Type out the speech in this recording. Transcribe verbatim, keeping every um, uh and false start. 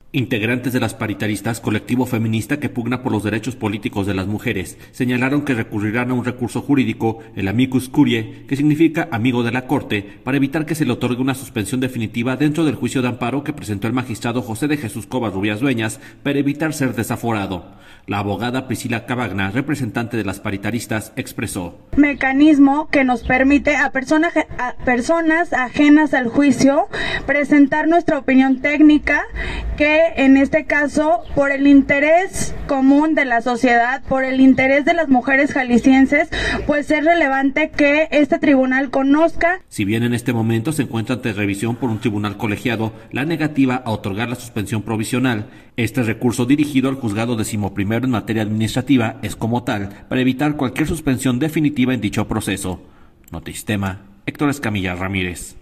Integrantes de las paritaristas, colectivo feminista que pugna por los derechos políticos de las mujeres, señalaron que recurrirán a un recurso jurídico, el amicus curiae, que significa amigo de la Corte, para evitar que se le otorgue una suspensión definitiva dentro del juicio de amparo que presentó el magistrado José de Jesús Covarrubias Dueñas para evitar ser desaforado. La abogada Priscila Cavagna, representante de las paritaristas, expresó: mecanismo que nos permite a, persona, a personas ajenas al juicio presentar nuestra opinión técnica, que en este caso, por el interés común de la sociedad, por el interés de las mujeres jaliscienses, pues es relevante que este tribunal conozca. Si bien en este momento se encuentra ante revisión por un tribunal colegiado la negativa a otorgar la suspensión provisional, este recurso dirigido al juzgado decimoprimero en materia administrativa es como tal para evitar cualquier suspensión definitiva en dicho proceso. Notisistema, Héctor Escamilla Ramírez.